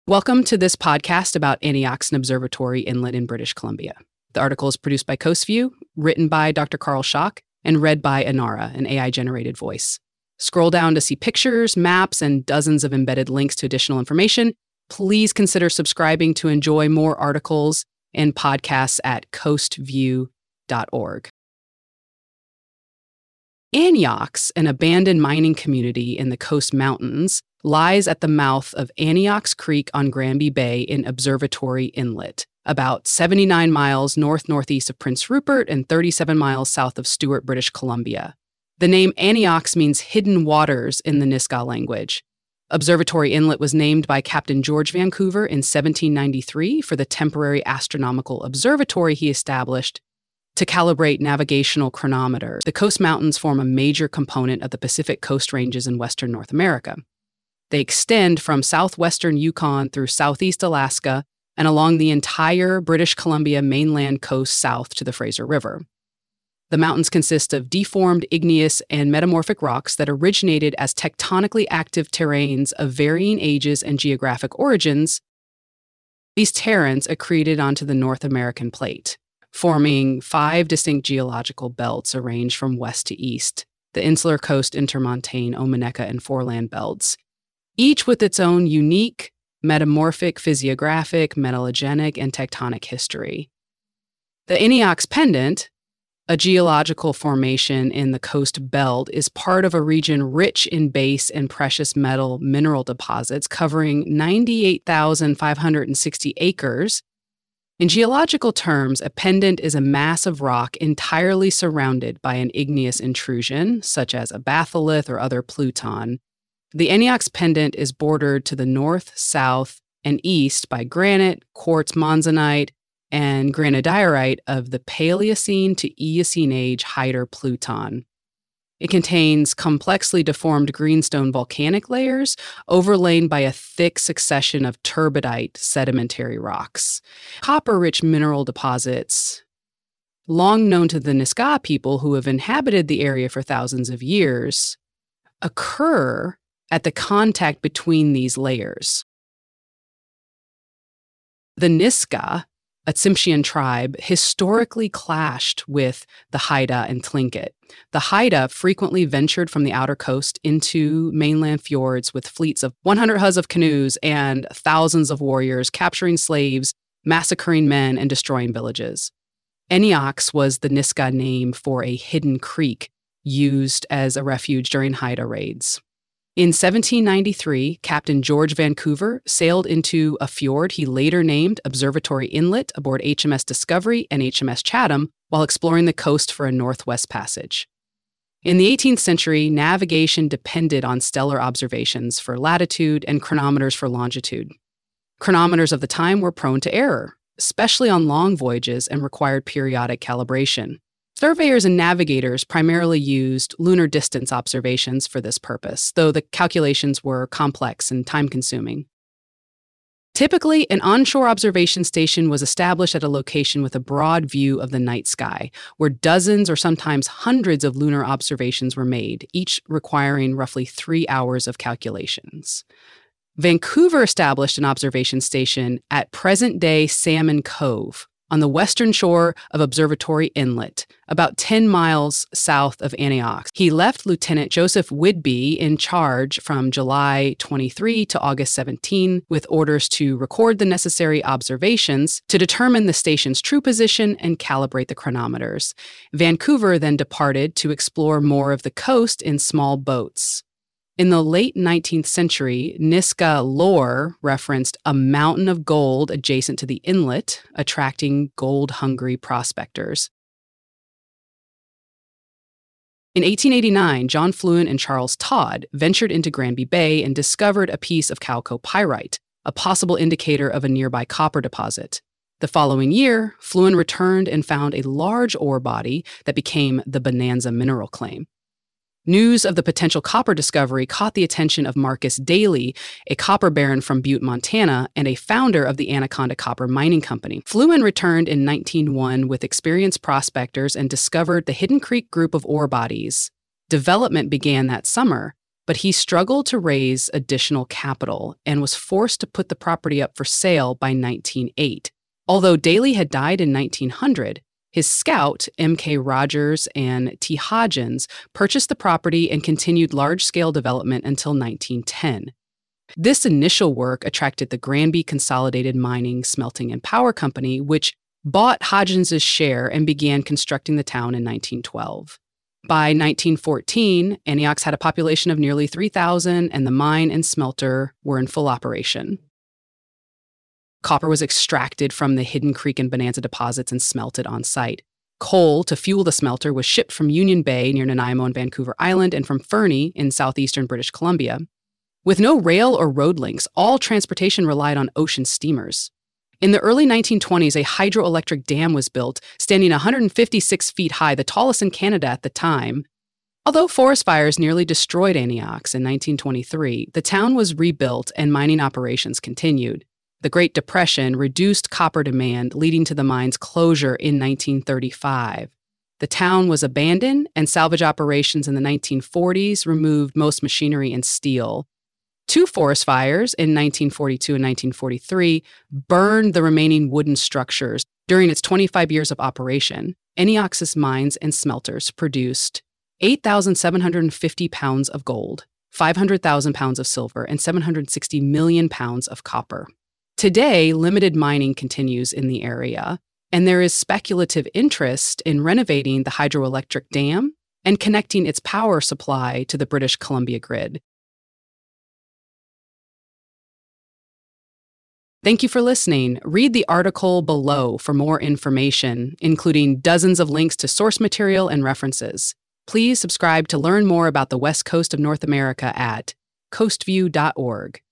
Welcome to this podcast about Aniakson Observatory Inlet in British Columbia. The article is produced by CoastView, written by Dr. Carl Schock, and read by Inara, an AI-generated voice. Scroll down to see pictures, maps, and dozens of embedded links to additional information. Please consider subscribing to enjoy more articles and podcasts at coastview.org. Aniakson, an abandoned mining community in the Coast Mountains, lies at the mouth of Aniakson Creek on Granby Bay in Observatory Inlet, about 79 miles north-northeast of Prince Rupert and 37 miles south of Stewart, British Columbia. The name Aniakson means hidden waters in the Nisga'a language. Observatory Inlet was named by Captain George Vancouver in 1793 for the temporary astronomical observatory he established to calibrate navigational chronometers. The Coast Mountains form a major component of the Pacific Coast Ranges in western North America. They extend from southwestern Yukon through southeast Alaska and along the entire British Columbia mainland coast south to the Fraser River. The mountains consist of deformed igneous and metamorphic rocks that originated as tectonically active terranes of varying ages and geographic origins. These terranes accreted onto the North American plate, forming 5 distinct geological belts arranged from west to east: the Insular Coast, Intermontane, Omineca, and Foreland belts, each with its own unique metamorphic, physiographic, metallogenic, and tectonic history. The Aniakson Pendant, a geological formation in the coast belt, is part of a region rich in base and precious metal mineral deposits covering 98,560 acres. In geological terms, a pendant is a mass of rock entirely surrounded by an igneous intrusion, such as a batholith or other pluton. The Aniakson Pendant is bordered to the north, south, and east by granite, quartz monzonite, and granodiorite of the Paleocene to Eocene age Hyder Pluton. It contains complexly deformed greenstone volcanic layers overlain by a thick succession of turbidite sedimentary rocks. Copper-rich mineral deposits, long known to the Nisga'a people who have inhabited the area for thousands of years, occur at the contact between these layers. The Nisga'a, a Tsimshian tribe, historically clashed with the Haida and Tlingit. The Haida frequently ventured from the outer coast into mainland fjords with fleets of 100 huzz of canoes and thousands of warriors, capturing slaves, massacring men, and destroying villages. Aniakson was the Nisga'a name for a hidden creek used as a refuge during Haida raids. In 1793, Captain George Vancouver sailed into a fjord he later named Observatory Inlet aboard HMS Discovery and HMS Chatham while exploring the coast for a northwest passage. In the 18th century, navigation depended on stellar observations for latitude and chronometers for longitude. Chronometers of the time were prone to error, especially on long voyages, and required periodic calibration. Surveyors and navigators primarily used lunar distance observations for this purpose, though the calculations were complex and time-consuming. Typically, an onshore observation station was established at a location with a broad view of the night sky, where dozens or sometimes hundreds of lunar observations were made, each requiring roughly 3 hours of calculations. Vancouver established an observation station at present-day Salmon Cove, on the western shore of Observatory Inlet, about 10 miles south of Aniakson. He left Lieutenant Joseph Whidbey in charge from July 23 to August 17 with orders to record the necessary observations to determine the station's true position and calibrate the chronometers. Vancouver then departed to explore more of the coast in small boats. In the late 19th century, Nisga'a lore referenced a mountain of gold adjacent to the inlet, attracting gold-hungry prospectors. In 1889, John Fluin and Charles Todd ventured into Granby Bay and discovered a piece of chalcopyrite, a possible indicator of a nearby copper deposit. The following year, Fluin returned and found a large ore body that became the Bonanza mineral claim. News of the potential copper discovery caught the attention of Marcus Daly, a copper baron from Butte, Montana, and a founder of the Anaconda Copper Mining Company. Fluin returned in 1901 with experienced prospectors and discovered the Hidden Creek group of ore bodies. Development began that summer, but he struggled to raise additional capital and was forced to put the property up for sale by 1908. Although Daly had died in 1900, his scout, M.K. Rogers and T. Hodgins, purchased the property and continued large-scale development until 1910. This initial work attracted the Granby Consolidated Mining, Smelting, and Power Company, which bought Hodgins' share and began constructing the town in 1912. By 1914, Antioch had a population of nearly 3,000, and the mine and smelter were in full operation. Copper was extracted from the Hidden Creek and Bonanza deposits and smelted on site. Coal to fuel the smelter was shipped from Union Bay near Nanaimo and Vancouver Island and from Fernie in southeastern British Columbia. With no rail or road links, all transportation relied on ocean steamers. In the early 1920s, a hydroelectric dam was built, standing 156 feet high, the tallest in Canada at the time. Although forest fires nearly destroyed Antioch in 1923, the town was rebuilt and mining operations continued. The Great Depression reduced copper demand, leading to the mine's closure in 1935. The town was abandoned, and salvage operations in the 1940s removed most machinery and steel. Two forest fires in 1942 and 1943 burned the remaining wooden structures. During its 25 years of operation, Antioch's mines and smelters produced 8,750 pounds of gold, 500,000 pounds of silver, and 760 million pounds of copper. Today, limited mining continues in the area, and there is speculative interest in renovating the hydroelectric dam and connecting its power supply to the British Columbia grid. Thank you for listening. Read the article below for more information, including dozens of links to source material and references. Please subscribe to learn more about the West Coast of North America at coastview.org.